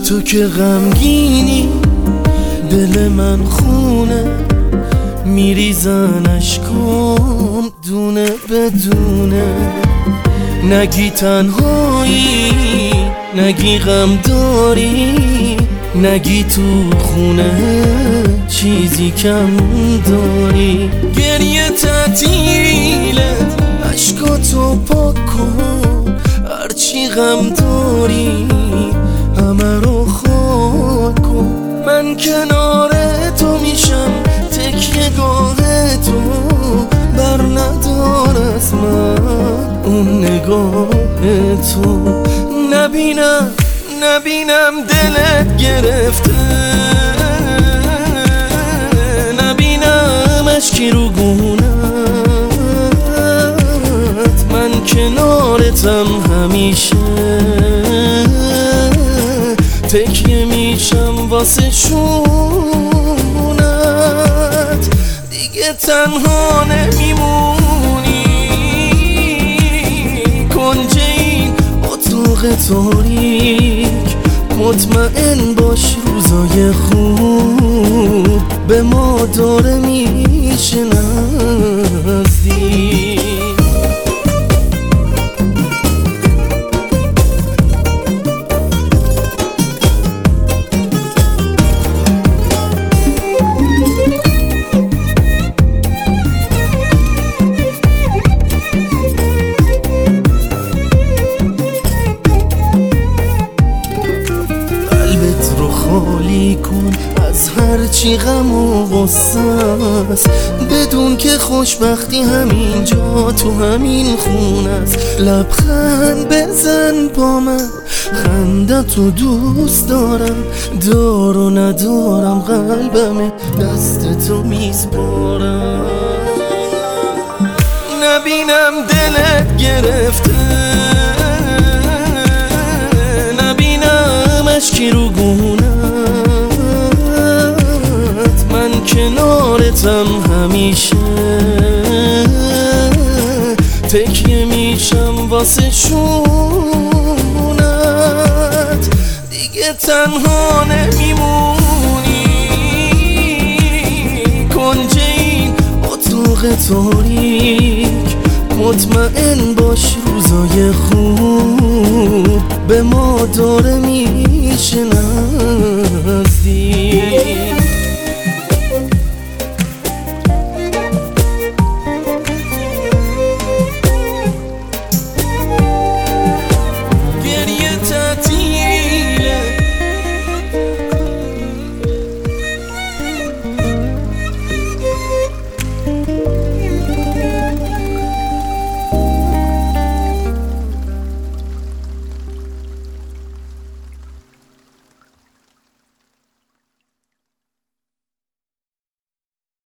تو که غمگینی دل من خونه، میریزن اشکام دونه بدونه. نگی تنهایی، نگی غم داری، نگی تو خونه چیزی کم داری. گریه تعطیلت، اشکاتو پاک کن، هرچی غم داری همه رو خاک کن. من کنار تو میشم، تکیه گاه تو بر ندار از من اون نگاه تو. نبینم دلت گرفته، نبینم اشکی رو گونت. من کنارتم همیشه، تکیه میشم واسه شونت. دیگه تنها نمیمونی کنج این اتاق تاریک. مطمئن باش روزای خوب به ما داره میشه نزدیک. خالی کن از هرچی غم و غصه است، بدون که خوشبختی همینجا تو همین خونه است. لبخند بزن با من، خندتو دوست دارم، دار و ندارم قلبم دست تو میسپارم. نبینم دلت گرفته، نبینم اشکی رو گونت. من کنارتم همیشه، تکیه میشم واسه شونت. دیگه تنها نمیمونی کنج این اتاق تاریک. مطمئن باش روزای خوب به ما داره میشه نزدیک.